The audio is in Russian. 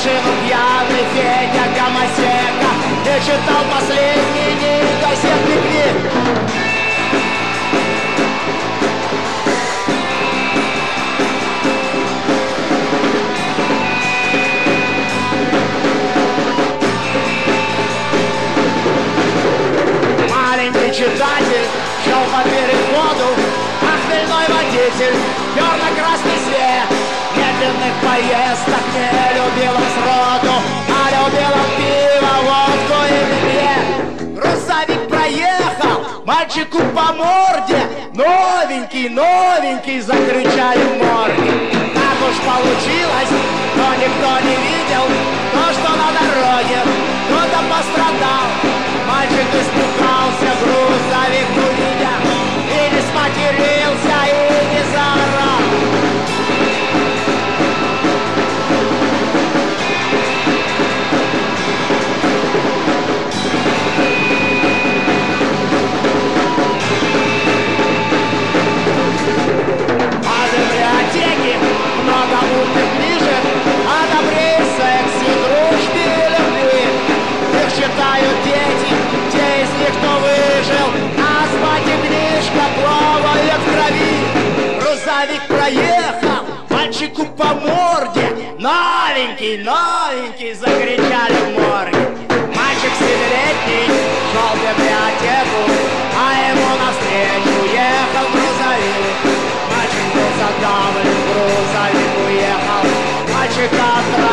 машину пьяный Федя Гомосека и читал последний газетный книг. Маленький читатель шел по переходу, а хмельной водитель пер на красный свет. Медленных поездок не любил он сроду, а любил он пиво, водку и медведь. Грузовик проехал мальчику по морде, новенький, новенький, закричали в морге. Так уж получилось, но никто не видел то, что на дороге кто-то пострадал. Мальчик испугался, грузовик увидя, и не сматерился, и не заорал. А в библиотеке много умных книжек о добре, сексе, дружбе и любви. Их читают дети, те из них, кто выжил, а спать и книжка плавает в крови. Грузовик проехал мальчику по морде, новенький, новенький, закричали в морге. Мальчик 7-летний шел в библиотеку, а ему навстречу ехал грузовик. Мальчик был задавлен, грузовик уехал, мальчика